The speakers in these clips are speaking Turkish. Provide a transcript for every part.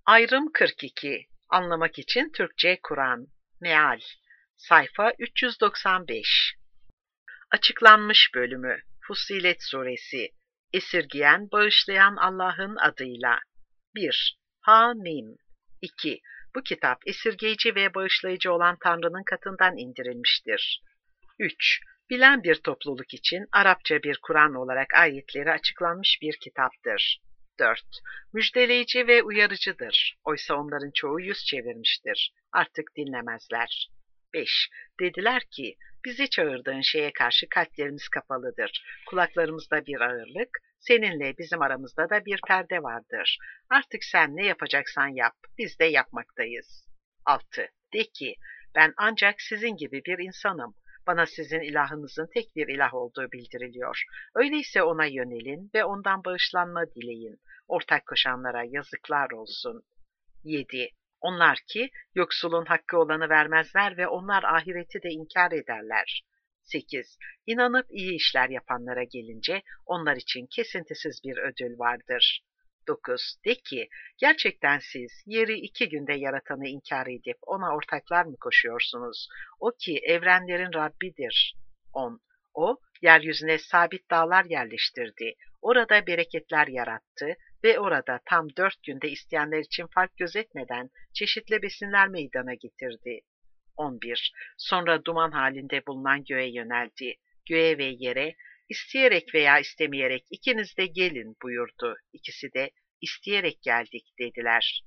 Ayrım 42. Anlamak için Türkçe Kur'an. Meal. Sayfa 395. Açıklanmış bölümü. Fussilet Suresi. Esirgiyen, bağışlayan Allah'ın adıyla. 1. Hamim. 2. Bu kitap esirgeyici ve bağışlayıcı olan Tanrı'nın katından indirilmiştir. 3. Bilen bir topluluk için Arapça bir Kur'an olarak ayetleri açıklanmış bir kitaptır. 4. Müjdeleyici ve uyarıcıdır. Oysa onların çoğu yüz çevirmiştir. Artık dinlemezler. 5. Dediler ki, bizi çağırdığın şeye karşı kalplerimiz kapalıdır. Kulaklarımızda bir ağırlık, seninle bizim aramızda da bir perde vardır. Artık sen ne yapacaksan yap, biz de yapmaktayız. 6. De ki, ben ancak sizin gibi bir insanım. Bana sizin ilahınızın tek bir ilah olduğu bildiriliyor. Öyleyse ona yönelin ve ondan bağışlanma dileyin. Ortak koşanlara yazıklar olsun. 7. Onlar ki yoksulun hakkı olanı vermezler ve onlar ahireti de inkar ederler. 8. İnanıp iyi işler yapanlara gelince onlar için kesintisiz bir ödül vardır. 9. De ki, gerçekten siz yeri 2 günde yaratanı inkar edip ona ortaklar mı koşuyorsunuz? O ki evrenlerin Rabbidir. 10. O, yeryüzüne sabit dağlar yerleştirdi. Orada bereketler yarattı ve orada tam 4 günde isteyenler için fark gözetmeden çeşitli besinler meydana getirdi. 11. Sonra duman halinde bulunan göğe yöneldi. Göğe ve yere, isteyerek veya istemeyerek ikiniz de gelin buyurdu. İkisi de isteyerek geldik dediler.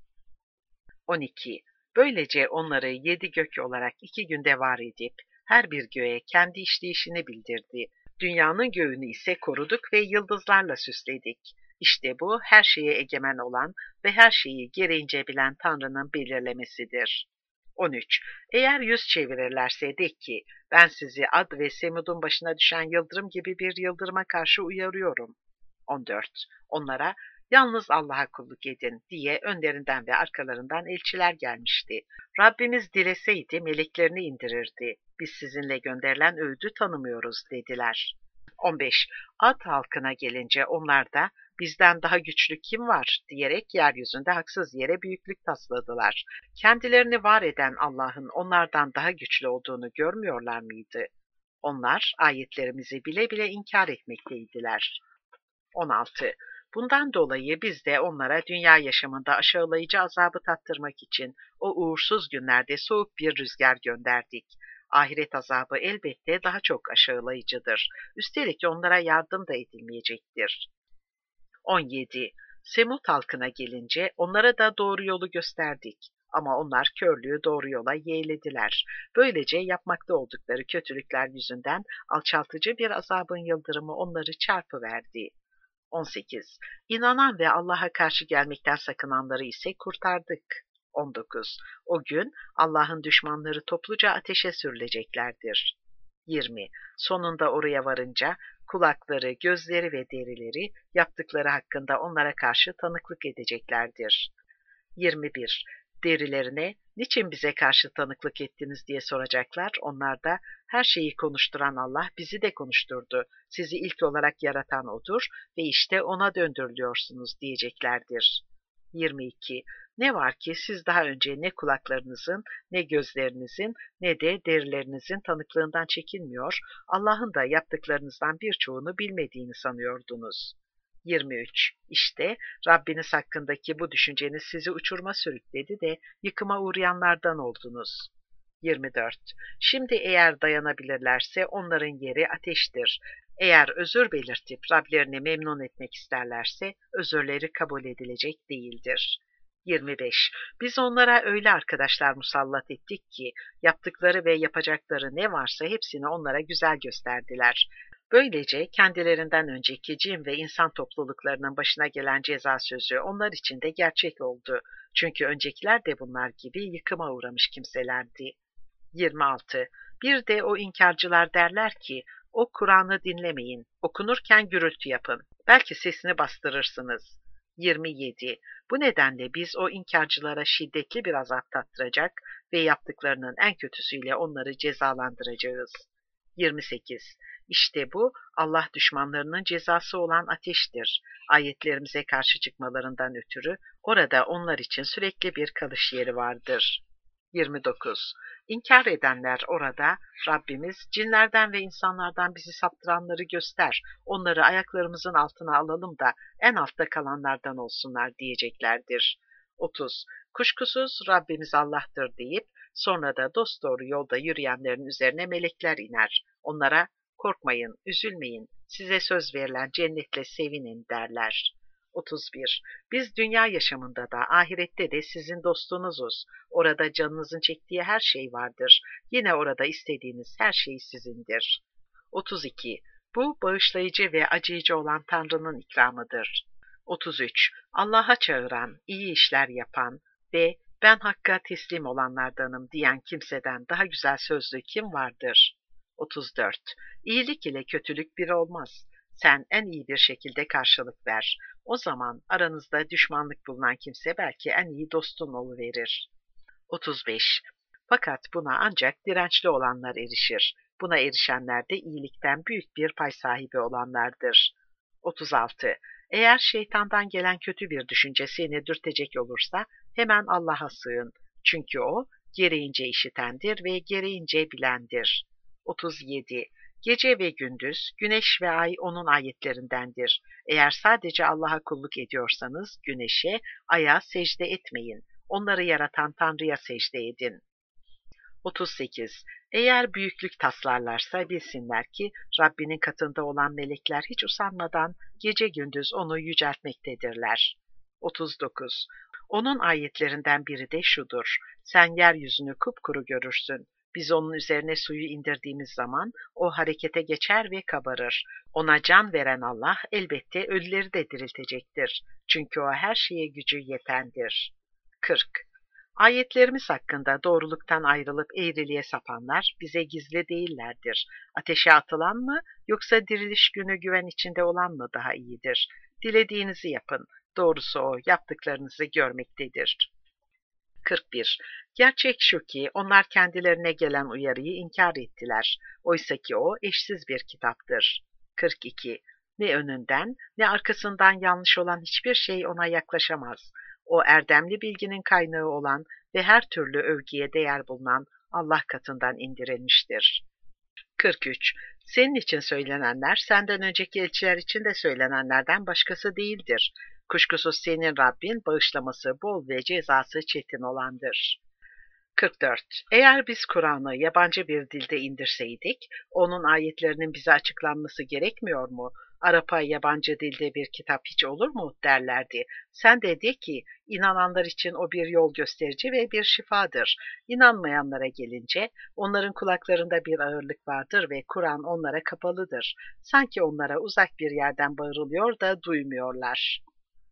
12. Böylece onları 7 gök olarak 2 günde var edip her bir göğe kendi işleyişini bildirdi. Dünyanın göğünü ise koruduk ve yıldızlarla süsledik. İşte bu her şeye egemen olan ve her şeyi gereğince bilen Tanrı'nın belirlemesidir. 13. Eğer yüz çevirirlerse de ki, ben sizi Ad ve Semud'un başına düşen yıldırım gibi bir yıldırıma karşı uyarıyorum. 14. Onlara, yalnız Allah'a kulluk edin diye önlerinden ve arkalarından elçiler gelmişti. Rabbimiz dileseydi meleklerini indirirdi. Biz sizinle gönderilen öğüdü tanımıyoruz dediler. 15. Ad halkına gelince onlar da bizden daha güçlü kim var diyerek yeryüzünde haksız yere büyüklük tasladılar. Kendilerini var eden Allah'ın onlardan daha güçlü olduğunu görmüyorlar mıydı? Onlar ayetlerimizi bile bile inkar etmekteydiler. 16. Bundan dolayı biz de onlara dünya yaşamında aşağılayıcı azabı tattırmak için o uğursuz günlerde soğuk bir rüzgar gönderdik. Ahiret azabı elbette daha çok aşağılayıcıdır. Üstelik onlara yardım da edilmeyecektir. 17. Semut halkına gelince onlara da doğru yolu gösterdik. Ama onlar körlüğü doğru yola yeğlediler. Böylece yapmakta oldukları kötülükler yüzünden alçaltıcı bir azabın yıldırımı onları çarpıverdi. 18. İnanan ve Allah'a karşı gelmekten sakınanları ise kurtardık. 19. O gün Allah'ın düşmanları topluca ateşe sürüleceklerdir. 20. Sonunda oraya varınca kulakları, gözleri ve derileri yaptıkları hakkında onlara karşı tanıklık edeceklerdir. 21. Derilerine, niçin bize karşı tanıklık ettiniz diye soracaklar. Onlar da, her şeyi konuşturan Allah bizi de konuşturdu. Sizi ilk olarak yaratan O'dur ve işte O'na döndürülüyorsunuz diyeceklerdir. 22. Ne var ki siz daha önce ne kulaklarınızın, ne gözlerinizin, ne de derilerinizin tanıklığından çekinmiyor, Allah'ın da yaptıklarınızdan birçoğunu bilmediğini sanıyordunuz. 23. İşte Rabbiniz hakkındaki bu düşünceniz sizi uçuruma sürükledi de yıkıma uğrayanlardan oldunuz. 24. Şimdi eğer dayanabilirlerse onların yeri ateştir. Eğer özür belirtip Rablerini memnun etmek isterlerse özürleri kabul edilecek değildir. 25. Biz onlara öyle arkadaşlar musallat ettik ki yaptıkları ve yapacakları ne varsa hepsini onlara güzel gösterdiler. Böylece kendilerinden önceki cin ve insan topluluklarının başına gelen ceza sözü onlar için de gerçek oldu. Çünkü öncekiler de bunlar gibi yıkıma uğramış kimselerdi. 26. Bir de o inkarcılar derler ki, o Kur'an'ı dinlemeyin, okunurken gürültü yapın, belki sesini bastırırsınız. 27. Bu nedenle biz o inkarcılara şiddetli bir azap tattıracak ve yaptıklarının en kötüsüyle onları cezalandıracağız. 28. İşte bu Allah düşmanlarının cezası olan ateştir. Ayetlerimize karşı çıkmalarından ötürü Orada onlar için sürekli bir kalış yeri vardır. 29. İnkar edenler orada, Rabbimiz, cinlerden ve insanlardan bizi saptıranları göster, onları ayaklarımızın altına alalım da en altta kalanlardan olsunlar diyeceklerdir. 30. Kuşkusuz Rabbimiz Allah'tır deyip, sonra da dosdoğru yolda yürüyenlerin üzerine melekler iner. Onlara, korkmayın, üzülmeyin, size söz verilen cennetle sevinin derler. 31. Biz dünya yaşamında da ahirette de sizin dostunuzuz. Orada canınızın çektiği her şey vardır. Yine orada istediğiniz her şey sizindir. 32. Bu bağışlayıcı ve acıyıcı olan Tanrı'nın ikramıdır. 33. Allah'a çağıran, iyi işler yapan ve ben Hakk'a teslim olanlardanım diyen kimseden daha güzel sözlü kim vardır? 34. İyilik ile kötülük bir olmaz. Sen en iyi bir şekilde karşılık ver. O zaman aranızda düşmanlık bulunan kimse belki en iyi dostun oluverir. 35. Fakat buna ancak dirençli olanlar erişir. Buna erişenler de iyilikten büyük bir pay sahibi olanlardır. 36. Eğer şeytandan gelen kötü bir düşünce seni dürtecek olursa hemen Allah'a sığın. Çünkü o gereğince işitendir ve gereğince bilendir. 37. Gece ve gündüz, güneş ve ay onun ayetlerindendir. Eğer sadece Allah'a kulluk ediyorsanız güneşe, aya secde etmeyin. Onları yaratan Tanrı'ya secde edin. 38. Eğer büyüklük taslarlarsa bilsinler ki Rabbinin katında olan melekler hiç usanmadan gece gündüz onu yüceltmektedirler. 39. Onun ayetlerinden biri de şudur. Sen yeryüzünü kupkuru görürsün. Biz onun üzerine suyu indirdiğimiz zaman o harekete geçer ve kabarır. Ona can veren Allah elbette ölüleri de diriltecektir. Çünkü o her şeye gücü yetendir. 40. Ayetlerimiz hakkında doğruluktan ayrılıp eğriliğe sapanlar bize gizli değillerdir. Ateşe atılan mı yoksa diriliş günü güven içinde olan mı daha iyidir? Dilediğinizi yapın. Doğrusu o yaptıklarınızı görmektedir. 41. Gerçek şu ki onlar kendilerine gelen uyarıyı inkar ettiler. Oysa ki o eşsiz bir kitaptır. 42. Ne önünden ne arkasından yanlış olan hiçbir şey ona yaklaşamaz. O erdemli bilginin kaynağı olan ve her türlü övgüye değer bulunan Allah katından indirilmiştir. 43. Senin için söylenenler senden önceki elçiler için de söylenenlerden başkası değildir. Kuşkusuz senin Rabbin bağışlaması bol ve cezası çetin olandır. 44. Eğer biz Kur'an'ı yabancı bir dilde indirseydik, onun ayetlerinin bize açıklanması gerekmiyor mu? Arap'a yabancı dilde bir kitap hiç olur mu derlerdi. Sen de de ki, inananlar için o bir yol gösterici ve bir şifadır. İnanmayanlara gelince, onların kulaklarında bir ağırlık vardır ve Kur'an onlara kapalıdır. Sanki onlara uzak bir yerden bağırılıyor da duymuyorlar.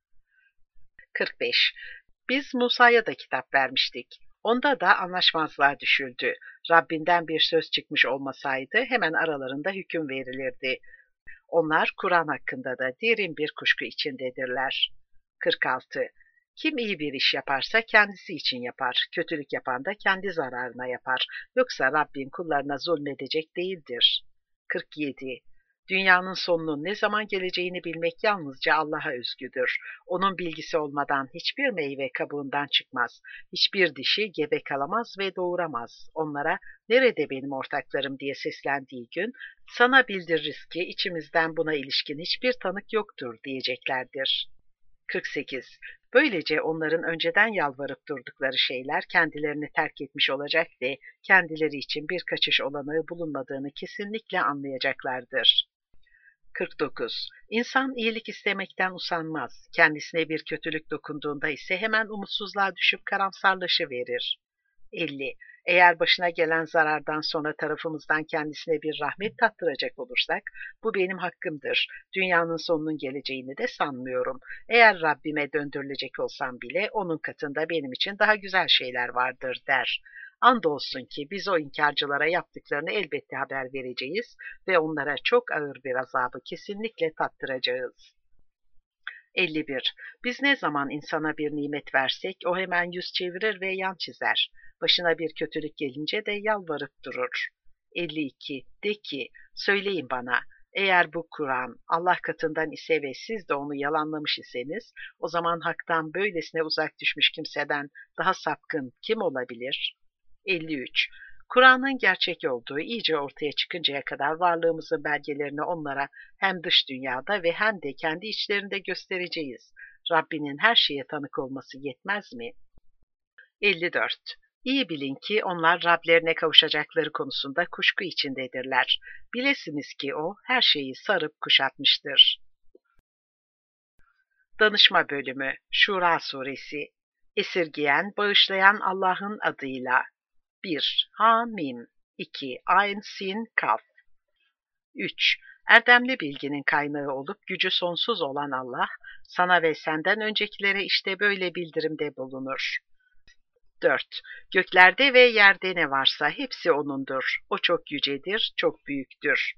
45. Biz Musa'ya da kitap vermiştik. Onda da anlaşmazlığa düşüldü. Rabbinden bir söz çıkmış olmasaydı hemen aralarında hüküm verilirdi. Onlar Kur'an hakkında da derin bir kuşku içindedirler. 46. Kim iyi bir iş yaparsa kendisi için yapar, kötülük yapan da kendi zararına yapar. Yoksa Rabbin kullarına zulmedecek değildir. 47. Dünyanın sonunun ne zaman geleceğini bilmek yalnızca Allah'a özgüdür. Onun bilgisi olmadan hiçbir meyve kabuğundan çıkmaz. Hiçbir dişi gebe kalamaz ve doğuramaz. Onlara nerede benim ortaklarım diye seslendiği gün sana bildiririz ki içimizden buna ilişkin hiçbir tanık yoktur diyeceklerdir. 48. Böylece onların önceden yalvarıp durdukları şeyler kendilerini terk etmiş olacak ve kendileri için bir kaçış olanağı bulunmadığını kesinlikle anlayacaklardır. 49. İnsan iyilik istemekten usanmaz. Kendisine bir kötülük dokunduğunda ise hemen umutsuzluğa düşüp karamsarlaşıverir. 50. Eğer başına gelen zarardan sonra tarafımızdan kendisine bir rahmet tattıracak olursak, bu benim hakkımdır. Dünyanın sonunun geleceğini de sanmıyorum. Eğer Rabbime döndürülecek olsam bile onun katında benim için daha güzel şeyler vardır der. Andolsun ki biz o inkarcılara yaptıklarını elbette haber vereceğiz ve onlara çok ağır bir azabı kesinlikle tattıracağız. 51. Biz ne zaman insana bir nimet versek o hemen yüz çevirir ve yan çizer. Başına bir kötülük gelince de yalvarıp durur. 52. De ki, söyleyin bana, Eğer bu Kur'an Allah katından ise ve siz de onu yalanlamış iseniz, o zaman haktan böylesine uzak düşmüş kimseden daha sapkın kim olabilir? 53. Kur'an'ın gerçek olduğu iyice ortaya çıkıncaya kadar varlığımızın belgelerini onlara hem dış dünyada ve hem de kendi içlerinde göstereceğiz. Rabbinin her şeye tanık olması yetmez mi? 54. İyi bilin ki onlar Rablerine kavuşacakları konusunda kuşku içindedirler. Bilesiniz ki O her şeyi sarıp kuşatmıştır. Danışma Bölümü Şura Suresi Esirgeyen, bağışlayan Allah'ın adıyla 1. Hamim 2. Ayn Sin Kaf 3. Erdemli bilginin kaynağı olup gücü sonsuz olan Allah, sana ve senden öncekilere işte böyle bildirimde bulunur. 4. Göklerde ve yerde ne varsa hepsi O'nundur. O çok yücedir, çok büyüktür.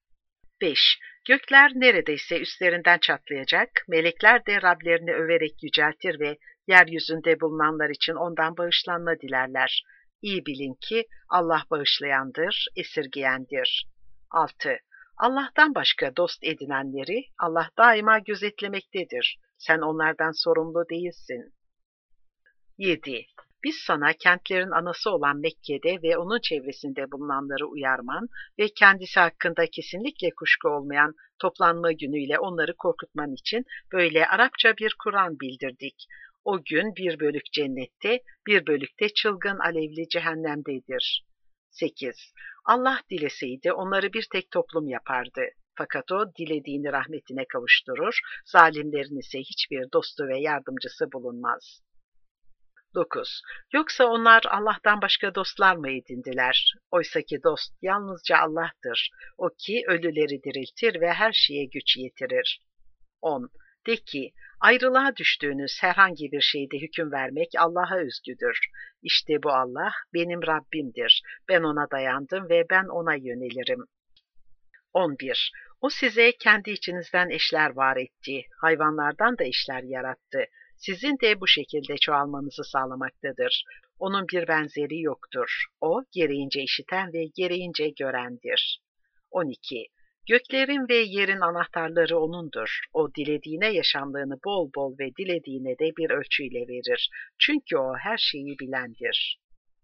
5. Gökler neredeyse üstlerinden çatlayacak, melekler de Rablerini överek yüceltir ve yeryüzünde bulunanlar için ondan bağışlanma dilerler. İyi bilin ki Allah bağışlayandır, esirgeyendir. 6. Allah'tan başka dost edinenleri Allah daima gözetlemektedir. Sen onlardan sorumlu değilsin. 7. Biz sana kentlerin anası olan Mekke'de ve onun çevresinde bulunanları uyarman ve kendisi hakkında kesinlikle kuşku olmayan toplanma günüyle onları korkutman için böyle Arapça bir Kur'an bildirdik. O gün bir bölük cennette, bir bölük de çılgın alevli cehennemdedir. 8. Allah dileseydi onları bir tek toplum yapardı. Fakat O dilediğini rahmetine kavuşturur, zalimlerin ise hiçbir dostu ve yardımcısı bulunmaz. 9. Yoksa onlar Allah'tan başka dostlar mı edindiler? Oysaki dost yalnızca Allah'tır. O ki ölüleri diriltir ve her şeye güç yetirir. 10. De ki, ayrılığa düştüğünüz herhangi bir şeyde hüküm vermek Allah'a özgüdür. İşte bu Allah benim Rabbimdir. Ben O'na dayandım ve ben O'na yönelirim. 11. O size kendi içinizden eşler var etti. Hayvanlardan da eşler yarattı. Sizin de bu şekilde çoğalmanızı sağlamaktadır. Onun bir benzeri yoktur. O, gereğince işiten ve gereğince görendir. 12. Göklerin ve yerin anahtarları O'nundur. O, dilediğine yaşamlığını bol bol ve dilediğine de bir ölçüyle verir. Çünkü O her şeyi bilendir.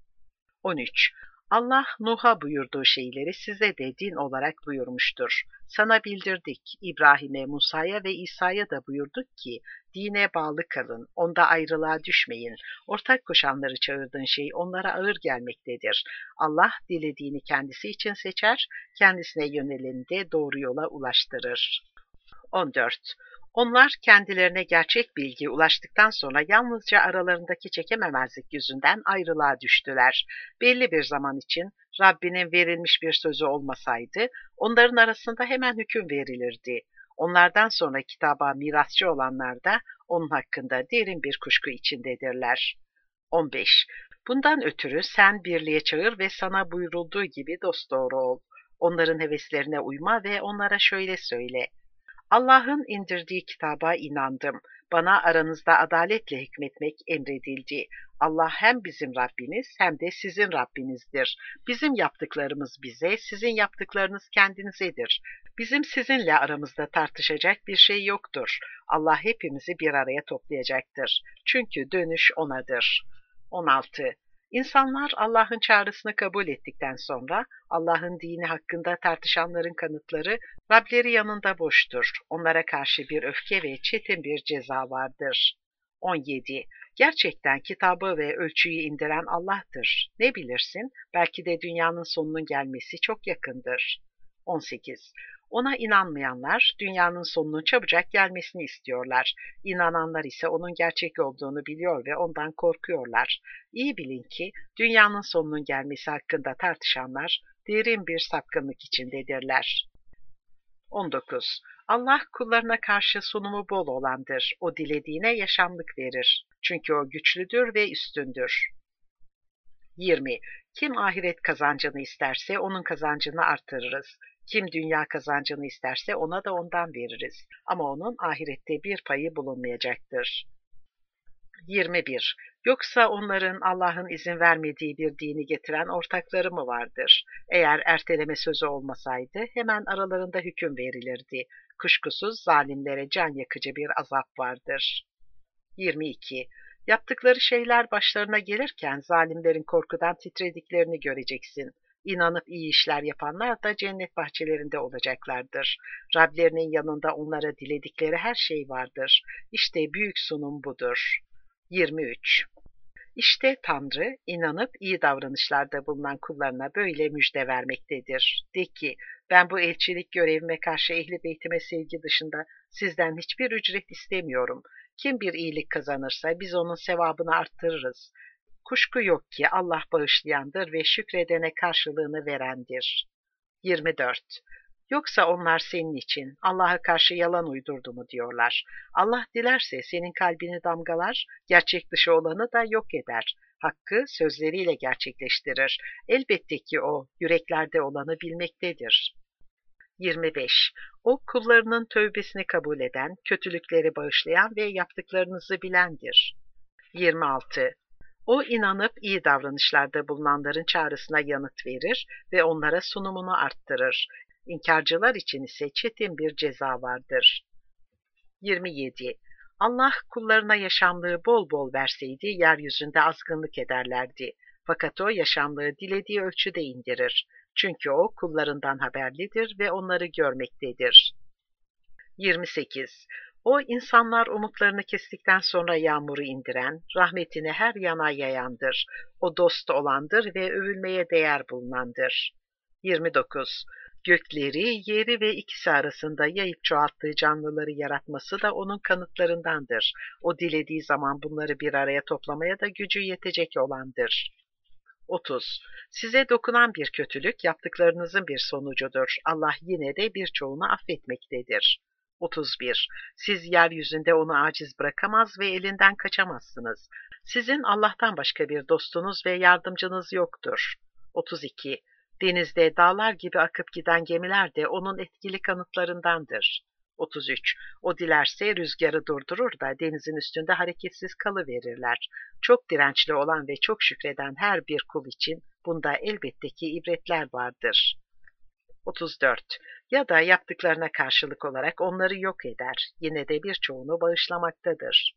13. Allah Nuh'a buyurduğu şeyleri size de din olarak buyurmuştur. Sana bildirdik, İbrahim'e, Musa'ya ve İsa'ya da buyurduk ki, dine bağlı kalın, onda ayrılığa düşmeyin. Ortak koşanları çağırdığın şey onlara ağır gelmektedir. Allah dilediğini kendisi için seçer, kendisine yöneleni de doğru yola ulaştırır. 14. Onlar kendilerine gerçek bilgi ulaştıktan sonra yalnızca aralarındaki çekememezlik yüzünden ayrılığa düştüler. Belli bir zaman için Rabbinin verilmiş bir sözü olmasaydı, onların arasında hemen hüküm verilirdi. Onlardan sonra kitaba mirasçı olanlar da onun hakkında derin bir kuşku içindedirler. 15. Bundan ötürü sen birliğe çağır ve sana buyurulduğu gibi dosdoğru ol. Onların heveslerine uyma ve onlara şöyle söyle: Allah'ın indirdiği kitaba inandım. Bana aranızda adaletle hükmetmek emredildi. Allah hem bizim Rabbimiz hem de sizin Rabbinizdir. Bizim yaptıklarımız bize, sizin yaptıklarınız kendinizedir. Bizim sizinle aramızda tartışacak bir şey yoktur. Allah hepimizi bir araya toplayacaktır. Çünkü dönüş O'nadır. 16. İnsanlar Allah'ın çağrısını kabul ettikten sonra Allah'ın dini hakkında tartışanların kanıtları Rableri yanında boştur. Onlara karşı bir öfke ve çetin bir ceza vardır. 17. Gerçekten kitabı ve ölçüyü indiren Allah'tır. Ne bilirsin? Belki de dünyanın sonunun gelmesi çok yakındır. 18. Ona inanmayanlar dünyanın sonunun çabucak gelmesini istiyorlar. İnananlar ise onun gerçek olduğunu biliyor ve ondan korkuyorlar. İyi bilin ki dünyanın sonunun gelmesi hakkında tartışanlar derin bir sapkınlık içindedirler. 19. Allah kullarına karşı sunumu bol olandır. O dilediğine yaşamlık verir. Çünkü O güçlüdür ve üstündür. 20. Kim ahiret kazancını isterse onun kazancını artırırız. Kim dünya kazancını isterse ona da ondan veririz. Ama onun ahirette bir payı bulunmayacaktır. 21. Yoksa onların Allah'ın izin vermediği bir dini getiren ortakları mı vardır? Eğer erteleme sözü olmasaydı hemen aralarında hüküm verilirdi. Kuşkusuz zalimlere can yakıcı bir azap vardır. 22. Yaptıkları şeyler başlarına gelirken zalimlerin korkudan titrediklerini göreceksin. İnanıp iyi işler yapanlar da cennet bahçelerinde olacaklardır. Rablerinin yanında onlara diledikleri her şey vardır. İşte büyük sunum budur. 23. İşte Tanrı, inanıp iyi davranışlarda bulunan kullarına böyle müjde vermektedir. De ki, ben bu elçilik görevime karşı ehli beytime sevgi dışında sizden hiçbir ücret istemiyorum. Kim bir iyilik kazanırsa biz onun sevabını arttırırız. Kuşku yok ki Allah bağışlayandır ve şükredene karşılığını verendir. 24. Yoksa onlar senin için Allah'a karşı yalan uydurdu mu diyorlar. Allah dilerse senin kalbini damgalar, gerçek dışı olanı da yok eder. Hakkı sözleriyle gerçekleştirir. Elbette ki o, yüreklerde olanı bilmektedir. 25. O kullarının tövbesini kabul eden, kötülükleri bağışlayan ve yaptıklarınızı bilendir. 26. O inanıp iyi davranışlarda bulunanların çağrısına yanıt verir ve onlara sunumunu arttırır. İnkarcılar için ise çetin bir ceza vardır. 27. Allah kullarına yaşamlığı bol bol verseydi yeryüzünde azgınlık ederlerdi. Fakat o yaşamlığı dilediği ölçüde indirir. Çünkü o kullarından haberlidir ve onları görmektedir. 28. O insanlar umutlarını kestikten sonra yağmuru indiren, rahmetini her yana yayandır. O dost olandır ve övülmeye değer bulunandır. 29. Gökleri, yeri ve ikisi arasında yayıp çoğalttığı canlıları yaratması da onun kanıtlarındandır. O dilediği zaman bunları bir araya toplamaya da gücü yetecek olandır. 30. Size dokunan bir kötülük yaptıklarınızın bir sonucudur. Allah yine de birçoğunu affetmektedir. 31. Siz yeryüzünde onu aciz bırakamaz ve elinden kaçamazsınız. Sizin Allah'tan başka bir dostunuz ve yardımcınız yoktur. 32. Denizde dağlar gibi akıp giden gemiler de onun etkili kanıtlarındandır. 33. O dilerse rüzgarı durdurur da denizin üstünde hareketsiz kalıverirler. Çok dirençli olan ve çok şükreden her bir kul için bunda elbette ki ibretler vardır. 34. Ya da yaptıklarına karşılık olarak onları yok eder. Yine de birçoğunu bağışlamaktadır.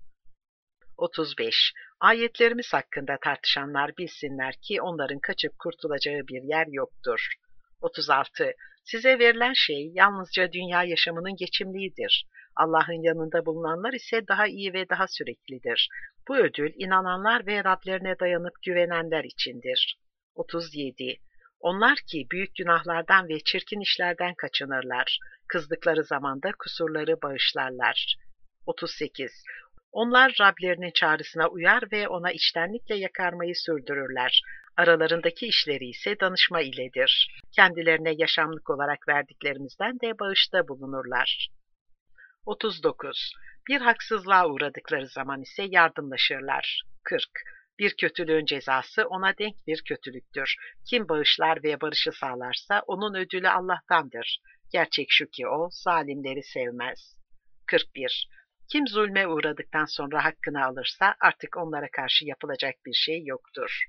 35. Ayetlerimiz hakkında tartışanlar bilsinler ki onların kaçıp kurtulacağı bir yer yoktur. 36. Size verilen şey yalnızca dünya yaşamının geçimliğidir. Allah'ın yanında bulunanlar ise daha iyi ve daha süreklidir. Bu ödül inananlar ve Rablerine dayanıp güvenenler içindir. 37. Onlar ki büyük günahlardan ve çirkin işlerden kaçınırlar. Kızdıkları zamanda kusurları bağışlarlar. 38. Onlar Rablerinin çağrısına uyar ve ona içtenlikle yakarmayı sürdürürler. Aralarındaki işleri ise danışma iledir. Kendilerine yaşamlık olarak verdiklerimizden de bağışta bulunurlar. 39. Bir haksızlığa uğradıkları zaman ise yardımlaşırlar. 40. Bir kötülüğün cezası ona denk bir kötülüktür. Kim bağışlar ve barışı sağlarsa onun ödülü Allah'tandır. Gerçek şu ki o zalimleri sevmez. 41. Kim zulme uğradıktan sonra hakkını alırsa artık onlara karşı yapılacak bir şey yoktur.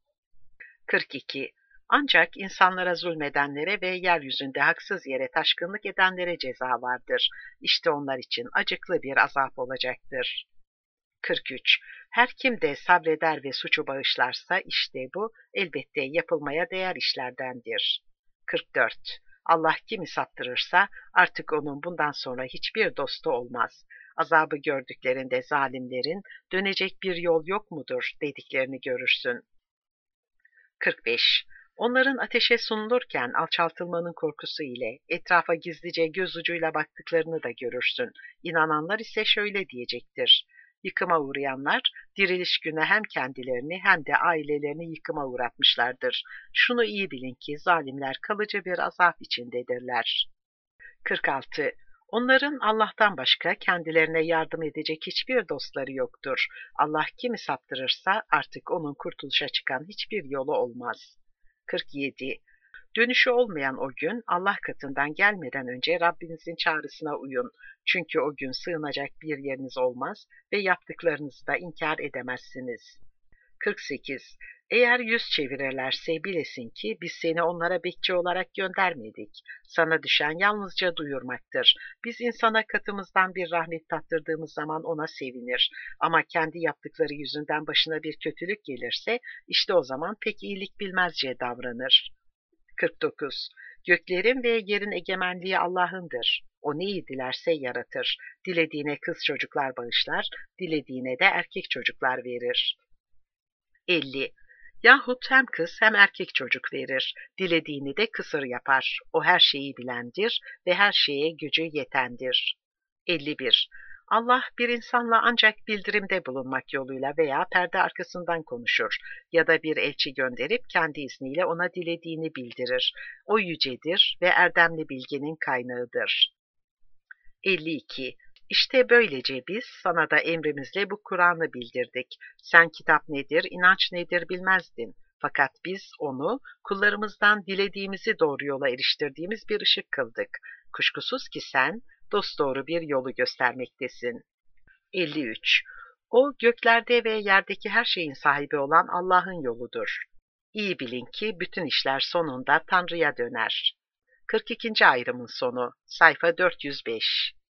42. Ancak insanlara zulmedenlere ve yeryüzünde haksız yere taşkınlık edenlere ceza vardır. İşte onlar için acıklı bir azap olacaktır. 43. Her kim de sabreder ve suçu bağışlarsa işte bu elbette yapılmaya değer işlerdendir. 44. Allah kimi saptırırsa artık onun bundan sonra hiçbir dostu olmaz. Azabı gördüklerinde zalimlerin dönecek bir yol yok mudur dediklerini görürsün. 45. Onların ateşe sunulurken alçaltılmanın korkusu ile etrafa gizlice göz ucuyla baktıklarını da görürsün. İnananlar ise şöyle diyecektir. Yıkıma uğrayanlar diriliş günü hem kendilerini hem de ailelerini yıkıma uğratmışlardır. Şunu iyi bilin ki zalimler kalıcı bir azap içindedirler. 46. Onların Allah'tan başka kendilerine yardım edecek hiçbir dostları yoktur. Allah kimi saptırırsa artık onun kurtuluşa çıkan hiçbir yolu olmaz. 47. Dönüşü olmayan o gün Allah katından gelmeden önce Rabbinizin çağrısına uyun. Çünkü o gün sığınacak bir yeriniz olmaz ve yaptıklarınızı da inkar edemezsiniz. 48. Eğer yüz çevirirlerse bilesin ki biz seni onlara bekçi olarak göndermedik. Sana düşen yalnızca duyurmaktır. Biz insana katımızdan bir rahmet tattırdığımız zaman ona sevinir. Ama kendi yaptıkları yüzünden başına bir kötülük gelirse işte o zaman pek iyilik bilmezce davranır. 49. Göklerin ve yerin egemenliği Allah'ındır. O neyi dilerse yaratır. Dilediğine kız çocuklar bağışlar, dilediğine de erkek çocuklar verir. 50. Yahut hem kız hem erkek çocuk verir. Dilediğini de kısır yapar. O her şeyi bilendir ve her şeye gücü yetendir. 51. Allah bir insanla ancak bildirimde bulunmak yoluyla veya perde arkasından konuşur ya da bir elçi gönderip kendi izniyle ona dilediğini bildirir. O yücedir ve erdemli bilginin kaynağıdır. 52. İşte böylece biz sana da emrimizle bu Kur'an'ı bildirdik. Sen kitap nedir, inanç nedir bilmezdin. Fakat biz onu kullarımızdan dilediğimizi doğru yola eriştirdiğimiz bir ışık kıldık. Kuşkusuz ki sen dosdoğru bir yolu göstermektesin. 53. O göklerde ve yerdeki her şeyin sahibi olan Allah'ın yoludur. İyi bilin ki bütün işler sonunda Tanrı'ya döner. 42. ayrımın sonu, sayfa 405.